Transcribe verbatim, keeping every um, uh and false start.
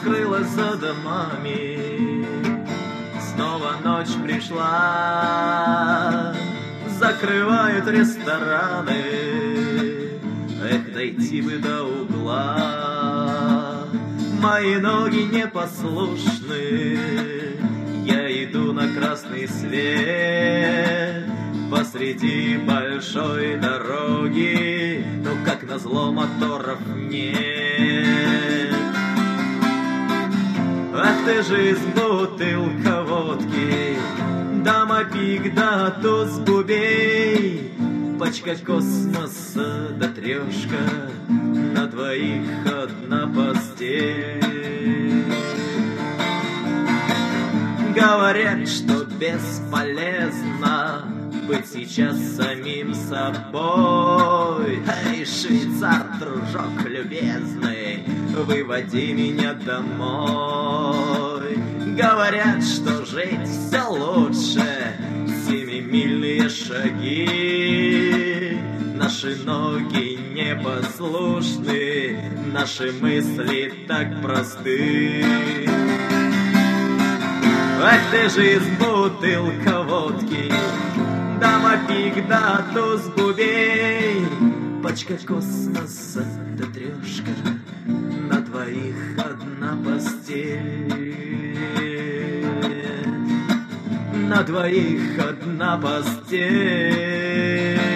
скрылась за домами. Снова ночь пришла, закрывают рестораны. Эх, дойти бы до угла, мои ноги непослушны. Я иду на красный свет посреди большой дороги, но, как назло, моторов нет. Ах ты, жизнь, бутылка водки, дама пик, да туз бубей, пачка космоса, да трешка, на двоих одна постель. Говорят, что бесполезно быть сейчас самим собой. Эй, швейцар, дружок любезный, выводи меня домой. Говорят, что жить все лучше, семимильные шаги. Наши ноги непослушны, наши мысли так просты. Ах ты, жизнь, бутылка водки, дама пик, да туз бубей, пачка космоса, да трешка, на двоих одна постель. На двоих одна постель.